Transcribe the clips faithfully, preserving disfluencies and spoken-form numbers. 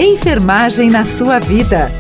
Enfermagem na sua vida.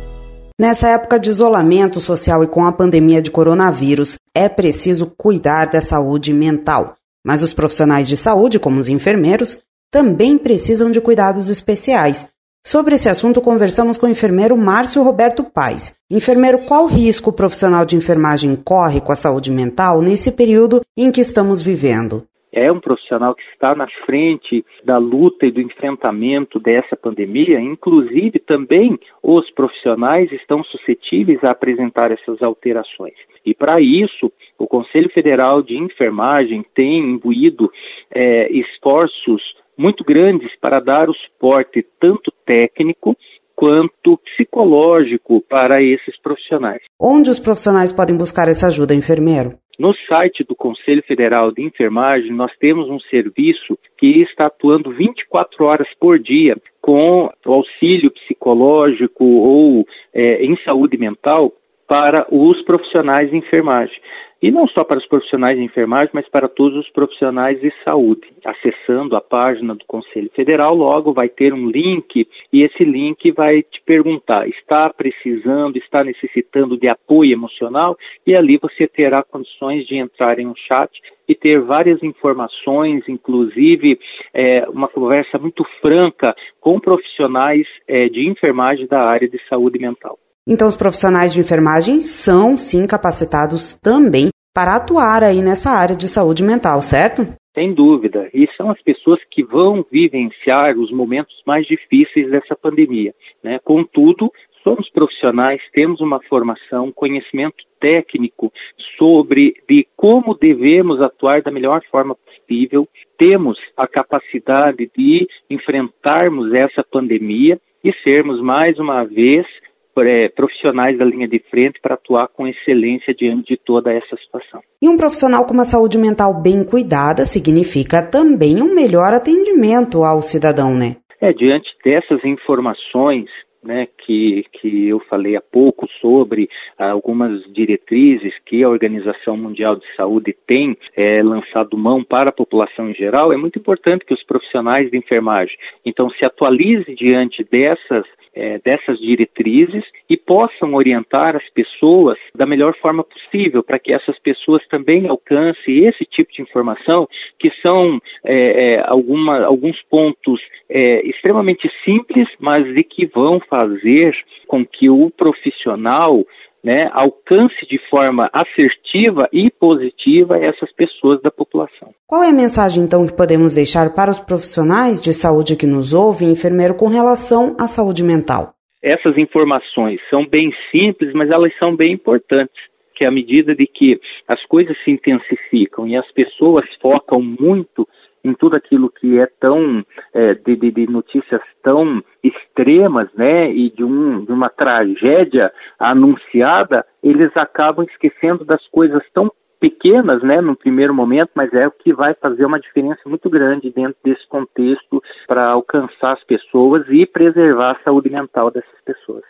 Nessa época de isolamento social e com a pandemia de coronavírus, é preciso cuidar da saúde mental. Mas os profissionais de saúde, como os enfermeiros, também precisam de cuidados especiais. Sobre esse assunto, conversamos com o enfermeiro Márcio Roberto Paes. Enfermeiro, qual risco o profissional de enfermagem corre com a saúde mental nesse período em que estamos vivendo? É um profissional que está na frente da luta e do enfrentamento dessa pandemia, inclusive também os profissionais estão suscetíveis a apresentar essas alterações. E para isso, o Conselho Federal de Enfermagem tem imbuído é, esforços muito grandes para dar o suporte tanto técnico quanto psicológico para esses profissionais. Onde os profissionais podem buscar essa ajuda, enfermeiro? No site do Conselho Federal de Enfermagem, nós temos um serviço que está atuando vinte e quatro horas por dia com auxílio psicológico ou é, em saúde mental para os profissionais de enfermagem. E não só para os profissionais de enfermagem, mas para todos os profissionais de saúde. Acessando a página do Conselho Federal, logo vai ter um link e esse link vai te perguntar, está precisando, está necessitando de apoio emocional? E ali você terá condições de entrar em um chat e ter várias informações, inclusive é, uma conversa muito franca com profissionais é, de enfermagem da área de saúde mental. Então, os profissionais de enfermagem são, sim, capacitados também para atuar aí nessa área de saúde mental, certo? Sem dúvida. E são as pessoas que vão vivenciar os momentos mais difíceis dessa pandemia, né? Contudo, somos profissionais, temos uma formação, conhecimento técnico sobre de como devemos atuar da melhor forma possível, temos a capacidade de enfrentarmos essa pandemia e sermos, mais uma vez, profissionais da linha de frente para atuar com excelência diante de toda essa situação. E um profissional com uma saúde mental bem cuidada significa também um melhor atendimento ao cidadão, né? É, diante dessas informações, né, que, que eu falei há pouco sobre ah, algumas diretrizes que a Organização Mundial de Saúde tem é, lançado mão para a população em geral, é muito importante que os profissionais de enfermagem, então, se atualizem diante dessas É, dessas diretrizes e possam orientar as pessoas da melhor forma possível para que essas pessoas também alcancem esse tipo de informação que são é, é, alguma, alguns pontos é, extremamente simples, mas de que vão fazer com que o profissional, né, alcance de forma assertiva e positiva essas pessoas da população. Qual é a mensagem, então, que podemos deixar para os profissionais de saúde que nos ouvem, enfermeiro, com relação à saúde mental? Essas informações são bem simples, mas elas são bem importantes, que à medida de que as coisas se intensificam e as pessoas focam muito em tudo aquilo que é tão, é, de, de, de notícias tão extremas, né, e de, um, de uma tragédia anunciada, eles acabam esquecendo das coisas tão pequenas, né, no primeiro momento, mas é o que vai fazer uma diferença muito grande dentro desse contexto para alcançar as pessoas e preservar a saúde mental dessas pessoas.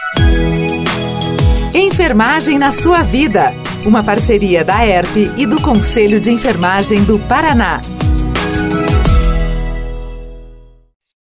Enfermagem na sua vida, uma parceria da E R P e do Conselho de Enfermagem do Paraná.